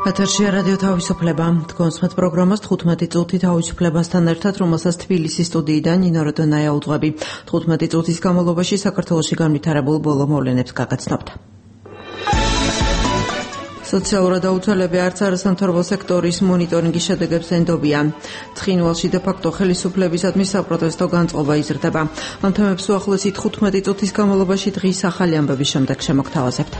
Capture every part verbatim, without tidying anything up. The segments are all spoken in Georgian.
ეთერში რადიო თავისუფლება. თქვენს მეტ პროგრამას თხუთმეტი წუთი თავისუფლებასთან ერთად, რომელსაც თბილისის სტუდიიდან ნინო როდონაია უძღვები. თხუთმეტი წუთის განმავლობაში საქართველოში განვითარებულ ბოლო მოვლენებს გაგაცნობთ. სოციალურად აუცილებელი არც არასამთავრობო სექტორის მონიტორინგის შედეგებს ენდობიან. ცხინვალში დე-ფაქტო ხელისუფლებისადმი საპროტესტო განწყობა იზრდება. ამ თემებს უახლოესი თხუთმეტი წუთის განმავლობაში დღის ახალი ამბების შემდეგ შემოგთავაზებთ.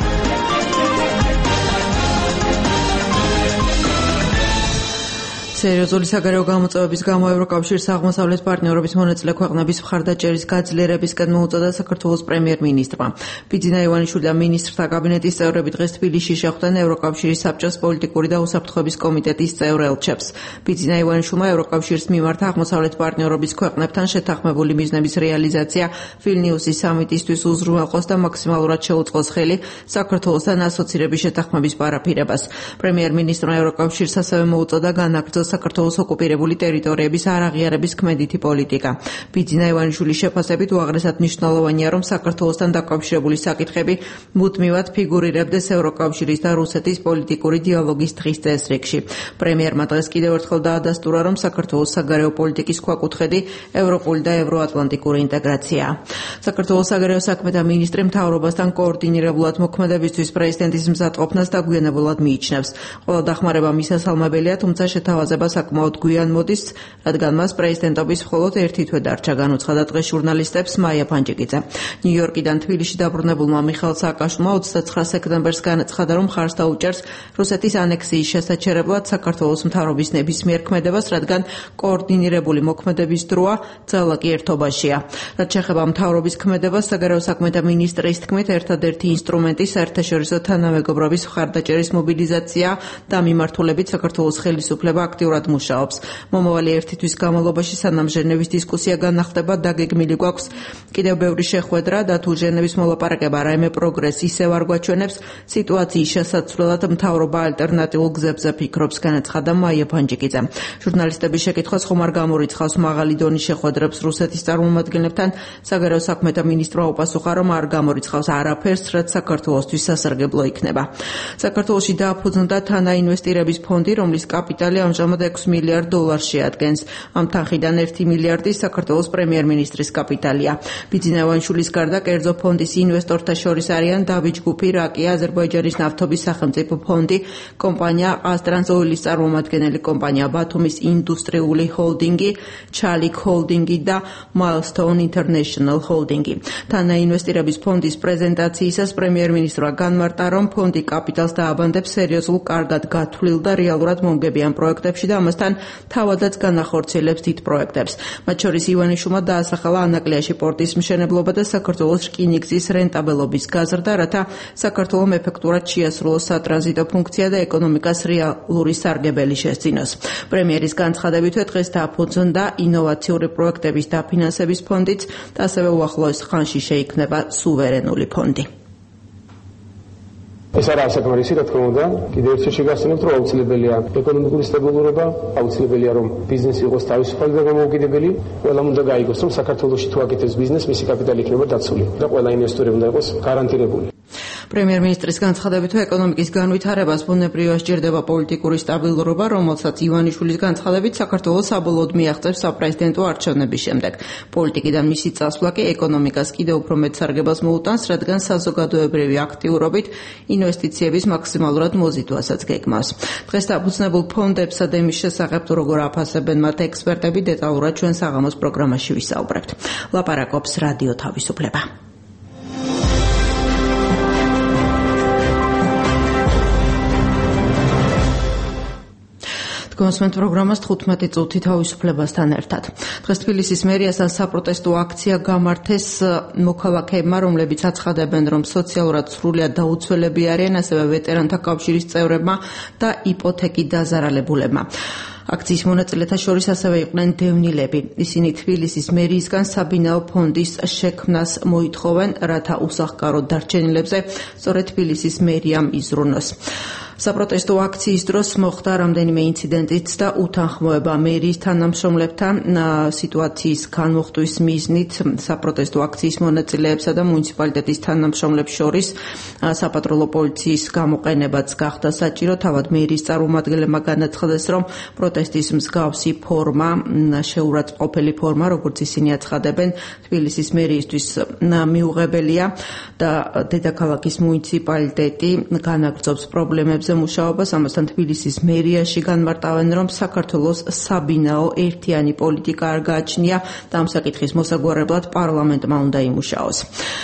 სერიოზული საგარეო გამოწვევების გამო ევროკავშირის აღმოსავლეთ პარტნიორობის მონაწილე ქვეყნების მხარდაჭერის გაძლიერებისკენ მოუწოდა საქართველოს პრემიერ-მინისტრმა. ბიძინა ივანიშვილი და მინისტრთა კაბინეტის წევრები დღეს თბილისში შეხვდნენ ევროკავშირის საბჭოს პოლიტიკური და უსაფრთხოების კომიტეტის წევრ ელჩებს. ბიძინა ივანიშვილმა ევროკავშირის მიმართ აღმოსავლეთ პარტნიორობის ქვეყნებთან შეთანხმებული მიზნების რეალიზაცია ვილნიუსის სამიტისთვის უზრუნველყოს და მაქსიმალურად შეუწყოს ხელი საქართველოსთან ასოცირების შეთანხმების პარაფირებას. პრემიერ-მინისტრმა ევროკავშირს ასევე მოუწოდა განაგრძოს საქართველოს ოკუპირებული ტერიტორიების არაღიარების ქმედითი პოლიტიკა. ბიძინა ივანიშვილის შეფასებით უაღრესად მნიშვნელოვანია, რომ საქართველოსთან დაკავშირებული საკითხები მუდმივად ფიგურირებდეს ევროკავშირის და რუსეთის პოლიტიკური დიალოგის დღის წესრიგში. პრემიერმა დღეს კიდევ ერთხელ დაადასტურა, რომ საქართველოს საგარეო პოლიტიკის ქვაკუთხედი ევროპული და ევროატლანტიკური ინტეგრაციაა. საქართველოს საგარეო საქმეთა მინისტრი მთავრობასთან კოორდინირებულად მოქმედებისთვის პრეზიდენტის მზადყოფნას დაგვიანებულად მიიჩნევს. ყველა დახმარება მისასალმებელია, თუმცა შეთავაზება საკმაოდ გვიან მოდის, რადგან მას პრეზიდენტობის მხოლოდ ერთი თვე დარჩა, განუცხადა დღეს ჟურნალისტებს მაია ფანჯიკიძე. ნიუ-იორკიდან თბილისში დაბრუნებულმა მიხეილ სააკაშვილმა ოცდაცხრა სექტემბერს განაცხადა, რომ ხარს დაუჭერს რუსეთის ანექსიის შესაჩერებლად საქართველოს მთავრობის ნებისმიერ ქმედებას, რადგან კოორდინირებული მოქმედების დროა ძალა კი ერთობაშია. რაც შეეხება მთავრობის ქმედებას, საგარეო საქმეთა მინისტრის თქმით, ერთადერთი ინსტრუმენტი საერთაშორისო თანამეგობრობის მხარდაჭერის მობილიზაცია და მიმართულებით საქართველოს ხელისუფლება აქტიურად მუშაობს. მომავალი ერთი თვის განმავლობაში სანამ ჟენევის დისკუსია განახლდება, დაგეგმილი გვაქვს კიდევ ბევრი შეხვედრა და თუ ჟენევის მოლაპარაკება რაიმე პროგრესს ისევ არ გვაჩვენებს, სიტუაციის შესაცვლელად მთავრობა ალტერნატიულ გზებზე ფიქრობს, განაცხადა მაია ფანჯიკიძე. ჟურნალისტების შეკითხვას ხომ არ გამორიცხავს მაღალი დონის შეხვედრებს რუსეთის წარმომადგენლებთან, საგარეო საქმეთა მინისტრმა უპასუხა, რომ არ გამორიცხავს არაფერს, რაც საქართველოსთვის სასარგებლო იქნება. საქართველოში დააფუძნდა თანაინვესტირების ფონდი, რომლის კაპიტალი ამჟამად ექვსი მილიარდ დოლარს შეადგენს. ამ თანხიდან ერთი მილიარდი საქართველოს პრემიერ-მინისტრის კაპიტალია. ბიძინა ივანიშვილის გარდა კერძო ფონდის ინვესტორთა შორის არიან დავით ჯგუფი, რაკია, აზერბაიჯანის ნავთობის სახელმწიფო ფონდი, კომპანია აზტრანსოილის წარმომადგენელი კომპანია ბათუმის ინდუსტრიული ჰოლდინგი, ჩალიქ ჰოლდინგი და Milestone International ჰოლდინგი. თანაინვესტირების ფონდის პრეზენტაციისას პრემიერ-მინისტრმა განმარტა, რომ ფონდი კაპიტალს დააბანდებს სერიოზულ, კარგად გათვლილ და რეალურად მომგებიან პროექტებში და ამასთან თავადაც განახორციელებს დიდ პროექტებს. მათ შორის ივანიშვილმა დაასახელა ანაკლიაში პორტის მშენებლობა და საქართველოს რკინიგზის რენტაბელობის გაზრდა, რათა საქართველომ ეფექტურად შეასრულოს სატრანზიტო ფუნქცია და ეკონომიკას რეალური სარგებელი შესძინოს. პრემიერის განცხადებითვე დღეს დააფუძნდა ინოვაციური პროექტების დაფინანსების ფონდიც და ასევე უახლოეს ხანში შეიქმნება სუვერენული ფონდი. ეს არა საკმარისი, რა თქმა უნდა, კიდევ ერთხელ შეგახსენებთ, რომ აუცილებელია ეკონომიკური სტაბილურობა, აუცილებელია, რომ ბიზნესი იყოს თავისუფალი და გამოუკიდებელი. ყველამ უნდა გაიგოს, რომ საქართველოში თუ აკეთებს ბიზნესს, მისი კაპიტალი იქნება დაცული და ყველა ინვესტორი უნდა იყოს გარანტირებული. პრემიერ-მინისტრის განცხადებითვე ეკონომიკის განვითარებას ბუნებრივად სჭირდება პოლიტიკური სტაბილურობა, რომელსაც ივანიშვილის განცხადებით საქართველოს საბოლოოდ მიაღწევს საპრეზიდენტო არჩევნების შემდეგ. პოლიტიკიდან მისი წასვლა კი ეკონომიკას კიდევ უფრო მეტ სარგებელს მოუტანს, რადგან საზოგადოებრივი აქტიურობით ინვესტიციების მაქსიმალურად მოზიდვასაც გეგმავს. დღეს დაფუძნებულ ფონდებსა და იმის შესახებ, როგორ აფასებენ მათ ექსპერტები, დეტალურად ჩვენ საღამოს პროგრამაში ვისაუბრებთ. ლაპარაკობს რადიო თავისუფლება. თქვენს პროგრამას თხუთმეტი წუთი თავისუფლებასთან ერთად. დღეს თბილისის მერიასთან საპროტესტო აქცია გამართეს მოქალაქეებმა, რომლებიც აცხადებენ, რომ სოციალურად სრულიად დაუცველები არიან, ასევე ვეტერანთა კავშირის წევრებმა და იპოთეკით დაზარალებულებმა. აქციის მონაწილეთა შორის ასევე იყვნენ დევნილები. ისინი თბილისის მერიისგან საბინაო ფონდის შექმნას მოითხოვენ, რათა უსახკაროდ დარჩენილებზე სწორედ თბილისის მერიამ იზრუნოს. საპროტესტო აქციის დროს მოხდა რამდენიმე ინციდენტიც და უთანხმოება მერიის თანამშრომლებთან სიტუაციის განმოხტვის მიზნით საპროტესტო აქციის მონაწილეებსა და მუნიციპალიტეტის თანამშრომლებს შორის საპატრულო პოლიციის გამოყენებაც გახდა საჭირო. თავად მერიის წარმომადგენლებმა განაცხადეს, რომ პროტესტის მსგავსი ფორმა, შეურაცხყოფელი ფორმა, როგორც ისინი აცხადებენ, თბილისის მერიისთვის მიუღებელია და დედაქალაქის მუნიციპალიტეტი განაგრძობს პრობლემებზე მუშაობას. ამასთან თბილისის მერიაში განმარტავენ, რომ საქართველოს საბინაო ერთიანი პოლიტიკა არ გააჩნია და ამ საკითხის მოსაგვარებლად პარლამენტმა უნდა იმუშაოს.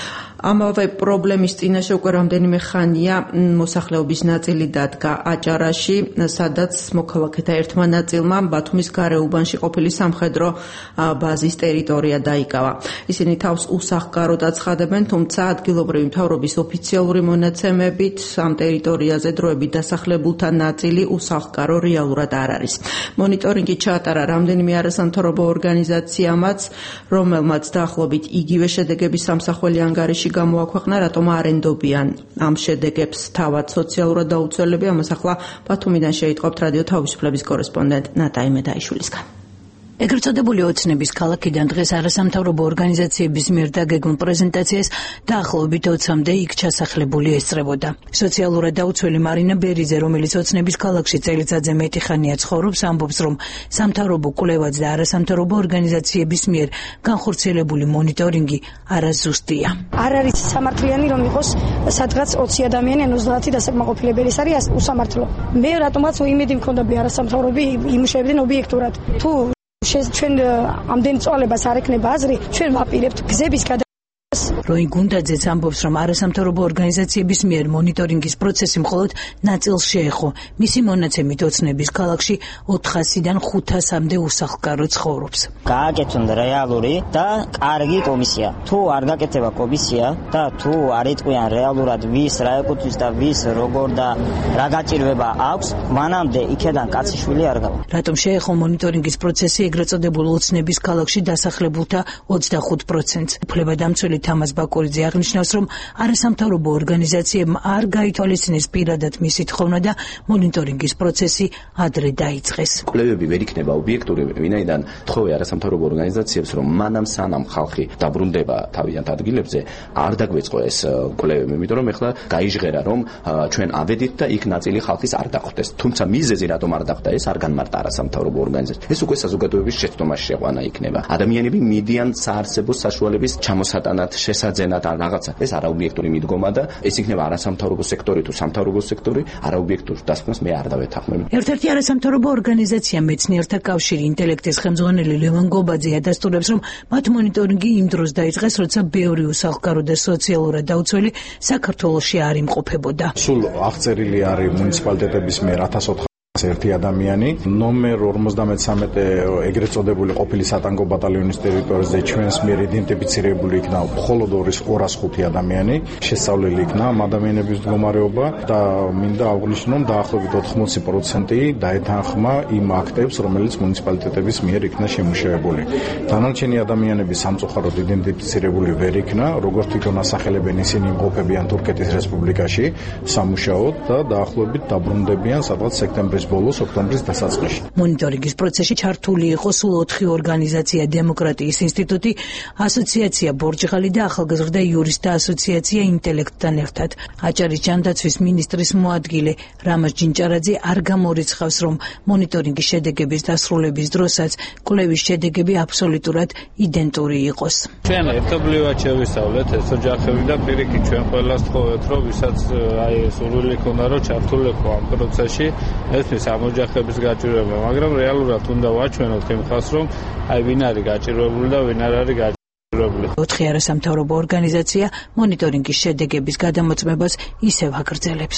ამავე პრობლემის წინაშე უკვე რამდენიმე ხანია მოსახლეობის ნაწილი დადგა აჭარაში, სადაც მოქალაქეთა ერთმა ნაწილმა ბათუმის გარეუბანში ყოფილი სამხედრო ბაზის ტერიტორია დაიკავა. ისინი თავს უსახლკაროდ აცხადებენ, თუმცა ადგილობრივი მთავრობის ოფიციალური მონაცემებით ამ ტერიტორიაზე დროებით დასახლებულთა ნაწილი უსახლკარო რეალურად არ არის. მონიტორინგი ჩაატარა რამდენიმე არასამთავრობო ორგანიზაციამაც, რომელმაც დაახლოებით იგივე შედეგების სამსახველი ანგარიში გამოაქვეყნა, რატომ არ ენდობიან ამ შედეგებს თავად სოციალურად დაუცველები. ამას ახლა ბათუმიდან შეიტყობთ რადიო თავისუფლების კორესპონდენტ ნატა იმედაიშვილისგან. ეგრეთ წოდებული ოცნების ქალაქიდან დღეს არასამთავრობო ორგანიზაციების მიერ დაგეგმულ პრეზენტაციას დაახლოებით ოცამდე იქ ჩასახლებული ესწრებოდა. სოციალურად დაუცველი მარინა ბერიძე, რომელიც ოცნების ქალაქში წელიწადზე მეტი ხანია ცხოვრობს, ამბობს, რომ სამთავრობო კვლევაც და არასამთავრობო ორგანიზაციების მიერ განხორციელებული მონიტორინგი არაზუსტია. არ არის სამართლიანი რომ იყოს სადღაც ოცი ადამიანი ან ოცდაათი დასაკმაყოფილებელი, ეს არის უსამართლო. მე რატომაც იმედი მქონდა არასამთავრობო იმუშავებდნენ ობიექტურად. თუ ჩვენ ამდენ წვალებას არ ექნება აზრი, ჩვენ ვაპირებთ გზების გადა როი გუნდაძეც ამბობს, რომ არასამთავრობო ორგანიზაციების მიერ მონიტორინგის პროცესი მხოლოდ ნაწილს შეეხო. მისი მონაცემით ოცნების ქალაქში ოთხასიდან ხუთასამდე უსახლკარო ცხოვრობს. გააკეთონ რეალური და კარგი კომისია. თუ არ გაკეთება კომისია და თუ არ იტყვიან რეალურად ვის რა ეკუთვნის და ვის როგორ და რა გაჭირვება აქვს, მანამდე იქედან კაციშვილი არ გავა. რატომ შეეხო მონიტორინგის პროცესი ეგრეთ წოდებულ ოცნების ქალაქში დასახლებულთა ოცდახუთ პროცენტს. უფლებადამცველი თამაზ ბაკურიძე აღნიშნავს, რომ არასამთავრობო ორგანიზაციებმა არ გაითვალისწინეს პირადად მისი თხოვნა და მონიტორინგის პროცესი ადრე დაიწყეს. კვლევები ვერ იქნება ობიექტური, ვინაიდან თხოვე არასამთავრობო ორგანიზაციებს, რომ მანამ სანამ ხალხი დაბრუნდება თავიანთ ადგილებზე, არ დაგვეწყო ეს კვლევები, იმიტომ რომ ეხლა გაიჟღერა, რომ ჩვენ ავედით და იქ ნაწილი ხალხის არ დახვდეს. თუმცა მიზეზი რატომ არ დახვდა, ეს არ განმარტა არასამთავრობო ორგანიზაციებს. ეს უკვე საზოგადოების შეცდომაში შეყვანა იქნება. ადამიანები მიდიან საარსებო საშუალების ჩამოსატანად, შესაძენად ან რაღაცა. ეს არაობიექტური მიდგომა და ეს იქნება არასამთავრობო სექტორი თუ სამთავრობო სექტორი, არაობიექტურ დასკვნას მე არ დავეთანხმებ. ერთ-ერთი არასამთავრობო ორგანიზაცია მეცნიერთა კავშირი ინტელექტის ხელმძღვანელი ლევან გობაძე ადასტურებს, რომ მათ მონიტორინგი იმ დროს დაიწყეს, როცა ბევრი უსახლკარო და სოციალურად დაუცველი საქართველოში არ იმყოფებოდა. სულ აღწერილი არის მუნიციპალიტეტების მიერ ათას ერთი ადამიანი, ნომერ ორმოცდამეცამეტე ეგრეთ წოდებული ყოფილი სატანგო ბატალიონის ტერიტორიაზე ჩვენს მიერ იდენტიფიცირებული იქნა მხოლოდ ორას ხუთი ადამიანი, შესწავლილი იქნა ამ ადამიანების მდგომარეობა და მინდა აღვნიშნო, რომ დაახლოებით ოთხმოცი პროცენტი დაეთანხმა იმ აქტებს, რომელიც მუნიციპალიტეტების მიერ იქნა შემუშავებული. დანარჩენი ადამიანები სამწუხაროდ იდენტიფიცირებული ვერ იქნა, როგორც თვითონ ასახელებენ, ისინი იმყოფებიან თურქეთის რესპუბლიკაში სამუშაოდ და დაახლოებით დაბრუნდებიან სადღაც სექტემბრის ბოლოს, ოქტომბრის დასაწყისში. მონიტორინგის პროცესში ჩართული იყო სულ ოთხი ორგანიზაცია: დემოკრატიის ინსტიტუტი, ასოციაცია ბორჯღალი და ახალგაზრდა იურისტთა ასოციაცია ინტელექტთან ერთად. აჭარის ჯანდაცვის მინისტრის მოადგილე რამაზ ჯინჭარაძე არ გამორიცხავს, რომ მონიტორინგის შედეგების დასრულების დროსაც კვლევის შედეგები აბსოლუტურად იდენტური იყოს. ჩვენ ერთობლივად შევისწავლეთ ეს ოჯახები და პირიქით ჩვენ ყველას თხოვეთ, რომ ვისაც აი ეს სურვილი ქონდა, რომ ჩართულიყო ამ პროცესში, ეს ამ ოჯახების გაჭირვება, მაგრამ რეალურად უნდა ვაჩვენოთ იმ ხალხს, რომ აი ვინ არის გაჭირვებული და ვინ არ არის გაჭირვებული. ოთხი არასამთავრობო ორგანიზაცია მონიტორინგის შედეგების გადამოწმებას ისევ აგრძელებს.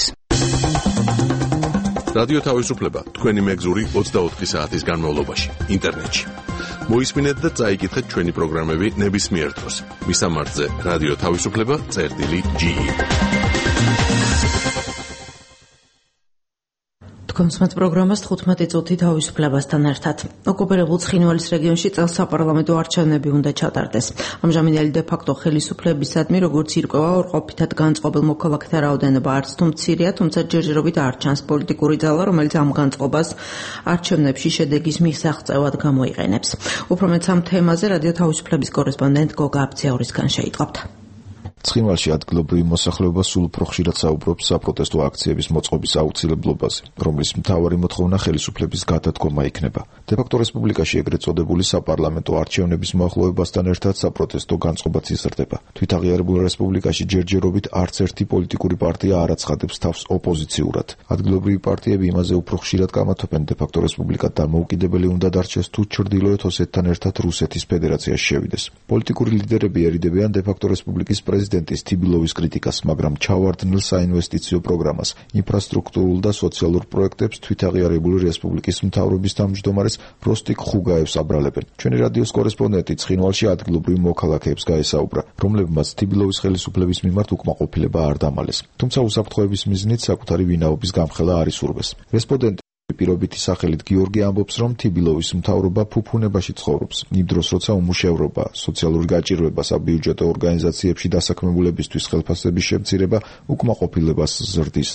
რადიო თავისუფლება თქვენი მეგზური ოცდაოთხი საათის განმავლობაში ინტერნეტში. მოისმინეთ და წაიკითხეთ ჩვენი პროგრამები ნებისმიერ დროს. მისამართზე რადიო თავისუფლება წერტილი ჯი. თქვენს პროგრამას თხუთმეტი წუთი თავისუფლებასთან ერთად. ოკუპირებულ ცხინვალის რეგიონში წელს საპარლამენტო არჩევნები უნდა ჩატარდეს. ამჟამინდელი დე-ფაქტო ხელისუფლებისადმი, როგორც ირკვევა, ორყოფითად განწყობილ მოქალაქეთა რაოდენობა არც თუ მცირეა, თუმცა ჯერჯერობით არ ჩანს პოლიტიკური ძალა, რომელიც ამ განწყობას არჩევნებში შედეგის მისაღწევად გამოიყენებს. უფრო მეც ამ თემაზე რადიო თავისუფლების კორესპონდენტ გოგა აბციაურისგან შეიტყობთ. ცხინვალში ადგილობრივი მოსახლეობა სულ უფრო ხშირად საუბრობს საპროტესტო აქციების მოწყობის აუცილებლობაზე, რომლის მთავარი მოთხოვნა ხელისუფლების გადადგომა იქნება. დე-ფაქტო რესპუბლიკაში ეგრეთ წოდებული საპარლამენტო არჩევნების მოახლოებასთან ერთად საპროტესტო განწყობაც იზრდება. თვითაღიარებულ რესპუბლიკაში ჯერჯერობით არც ერთი პოლიტიკური პარტია არ აცხადებს თავს ოპოზიციურად. ადგილობრივი პარტიები იმაზე უფრო ხშირად გამათობენ დე-ფაქტო რესპუბლიკა დამოუკიდებელი უნდა დარჩეს თუ ჩრდილოეთ ოსეთთან ერთად რუსეთის ფედერაციაში შევიდეს. პოლიტიკური ლიდერები ერიდებიან დე-ფაქტო რესპუბლიკის პრეზიდენტ პრეზიდენტის თიბილოვის კრიტიკას, მაგრამ ჩავარდნილ საინვესტიციო პროგრამას, ინფრასტრუქტურულ და სოციალურ პროექტებს თვითაღიარებული რესპუბლიკის მთავრობის თავმჯდომარეს როსტიკ ხუგაევს აბრალებენ. ჩვენი რადიოს კორესპონდენტი ცხინვალში ადგილობრივ მოქალაქეებს გაესაუბრა, რომლებმაც თიბილოვის ხელისუფლების მიმართ უკმაყოფილება არ დამალეს. თუმცა უსაფრთხოების მიზნით საკუთარი ვინაობის გამხელა არ ისურვეს. რესპონდენტი პირობითი სახელით გიორგი ამბობს, რომ თიბილოვის მთავრობა ფუფუნებაში ცხოვრობს. იმ დროს, როცა უმუშევრობა, სოციალური გაჭირვება, საბიუჯეტო ორგანიზაციებში დასაქმებულებისთვის ხელფასების შემცირება უკმაყოფილებას ზრდის.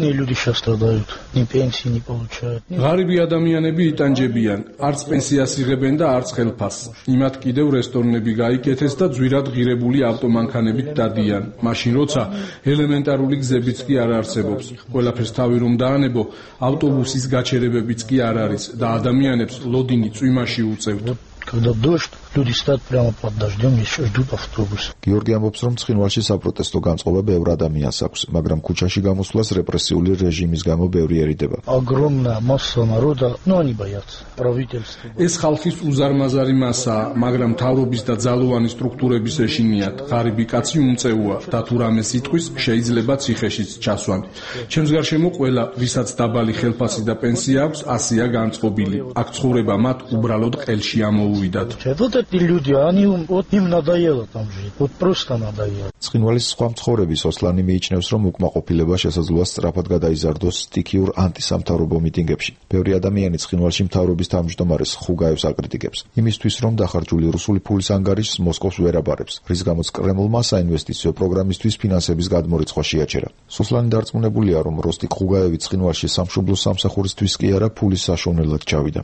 ღარიბი ადამიანები იტანჯებიან, არც პენსიას იღებენ და არც ხელფასს. იმათ კიდევ რესტორნები გაიკეთეს და ძვირად ღირებული ავტომანქანებით დადიან. მაშინ როცა ელემენტარული გზებიც კი არ არსებობს. ყველაფერს თავი რომ დაანებო, ავტობუსის გაჩერებებიც კი არ არის და ადამიანებს ლოდინი წვიმაში უწევთ. Когда дождь, люди стоят прямо под дождем и ждут автобус. გიორგი ამბობს, რომ ცხინვალში საპროტესტო განწყობა ბევრ ადამიანს აქვს, მაგრამ ქუჩაში გამოსვლას რეპრესიული რეჟიმის გამო ბევრი ერიდება. Огромная масса народа, но они боятся. Правительство. ეს ხალხის უზარმაზარი მასაა, მაგრამ მთავრობის და ძალოვანი სტრუქტურების ეშინიათ. ღარიბი კაცი უმწეუა და თუ რამე სიტყვის შეიძლება ციხეშიც ჩასვან. ჩემს გარშემო ყველა, ვისაც დაბალი ხელფასი და პენსია აქვს, ასია განწყობილი. აქ ცხოვრება მათ უბრალოდ ყელში ამოუვიდათ. Вот эти люди, они вот им надоело там жить. Вот просто надоело. ცხინვალის სხვა მცხოვრების ოსლანი მიიჩნევს, რომ უკმაყოფილება შესაძლოა სწრაფად გადაიზარდოს სტიქიურ ანტისამთავრობო მიტინგებში. ბევრი ადამიანი ცხინვალში მთავრობის თავმჯდომარეს ხუგაევს აკრიტიკებს. იმისთვის, რომ დახარჯული რუსული ფულის ანგარიშს მოსკოვს ვერ აბარებს, რის გამოც კრემლმა საინვესტიციო პროგრამისთვის ფინანსების გადმორიცხვა შეაჩერა. სოსლანი დარწმუნებულია, რომ როსტიკ ხუგაევი ცხინვალში სამშობლო სამსახურისთვის კი არა ფულის საშოვნელად ჩავიდა.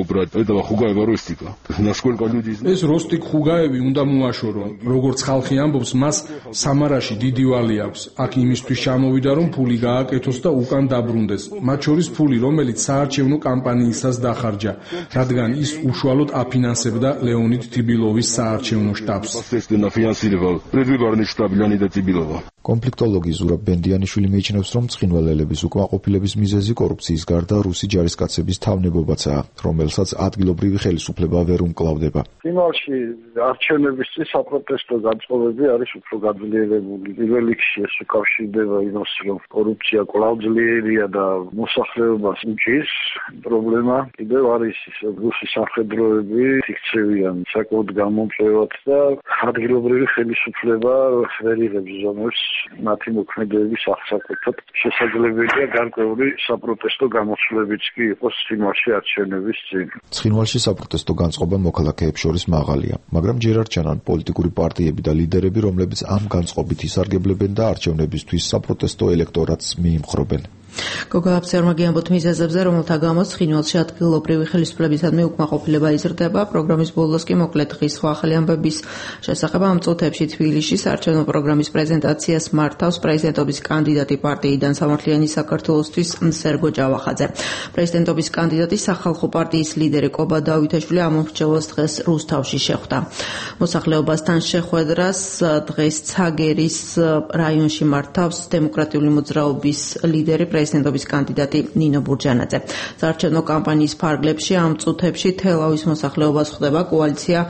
ეს როსტიკ ხუგაევი უნდა მოაშორონ. როგორც ხალხი ამბობს, მას სამარაში დიდი ვალი აქვს. აქ იმისთვის ჩამოვიდა, რომ ფული გააკეთოს და უკან დაბრუნდეს. მათ შორის ფული, რომელიც საარჩევნო კამპანიისას დახარჯა, რადგან ის უშუალოდ აფინანსებდა ლეონიდ თიბილოვის საარჩევნო შტაბს. კონფლიქტოლოგი ზურაბ ბენდიანიშვილი მიიჩნევს, რომ ცხინვალელების უკმაყოფილების მიზეზი კორუფციის გარდა რუსი ჯარისკაცების თავნებობაცაა, რომელსაც ადგილობრივი ხელისუფლება ვერ უმკლავდება. ცხინვალში არჩევნების წინ საპროტესტო განწყობები არის უფრო გაძლიერებული. პირველ რიგში ეს უკავშირდება იმას, რომ კორუფცია კვლავ ძლიერია და მოსახლეობას უჭირს. პრობლემა კიდევ არის ის, რომ რუსი სამხედროები იქცევიან საკუთარ გამომწვევად და ადგილობრივი ხელისუფლება ვერ იღებს ზომებს მათი მოქმედებების აღსაკვეთად. შესაძლებელია გარკვეული საპროტესტო გამოსვლებიც კი იყოს ცხინვალში არჩევნების წინ. ცხინვალში საპროტესტო განწყობა მოქალაქეებს შორის მაღალია, მაგრამ ჯერ არ ჩანან პოლიტიკური პარტიები და ლიდერები, რომლებიც ამ განწყობით ისარგებლებენ და არჩევნებისთვის საპროტესტო ელექტორატს მიიმხრობენ. გოგა აბციაურმა გიამბოთ მიზეზებზე, რომელთა გამოც ცხინვალში ადგილობრივი ხელისუფლებისადმი უკმაყოფილება იზრდება. პროგრამის ბოლოს კი მოკლედ დღის სხვა ახალი ამბების შესახებ ამ წუთებში თბილისში საარჩევნო პროგრამის პრეზენტაციას მართავს პრეზიდენტობის კანდიდატი პარტიიდან სამართლიანი საქართველოსთვის სერგო ჭავახაძე. პრეზიდენტობის კანდიდატი სახალხო პარტიის ლიდერი კობა დავითაშვილი ამ მომრჩევას დღეს რუსთავში შეხვდა. მოსახლეობასთან შეხვედრას დღეს ცაგერის რაიონში მართავს დემოკრატიული მოძრაობის ლიდერი პრეზიდენტობის კანდიდატი ნინო ბურჯანაძე. საარჩევნო კამპანიის ფარგლებში ამ წუთებში თელავის მოსახლეობას ხვდება კოალიცია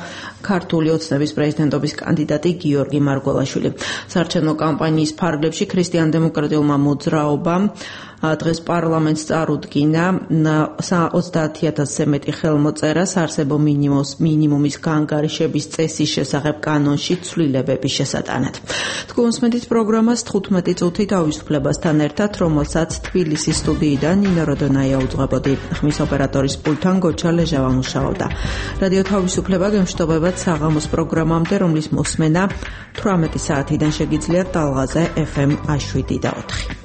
ქართული ოცნების პრეზიდენტობის კანდიდატი გიორგი მარგველაშვილი. საარჩევნო კამპანიის ფარგლებში ქრისტიან-დემოკრატიულმა მოძრაობამ დღეს პარლამენტს წარუდგინა ოცდაათი ათასზე მეტი ხელმოწერა საარსებო მინიმუმის გაანგარიშების წესის შესახებ კანონში ცვლილებების შესატანად. თქვენსმენთ პროგრამას თხუთმეტი წუთი თავისუფლებასთან ერთად, რომელსაც თბილისის სტუდიიდან ნინო როდონაია უძღვებოდი. ხმის ოპერატორის პულტთან გოჩა ლეჟავა მუშაობდა. რადიო თავისუფლება გემშვიდობებათ საღამოს პროგრამამდე, რომლის მოსმენა თვრამეტი საათიდან შეგიძლიათ ტალღაზე ეფ ემ შვიდი და ოთხი.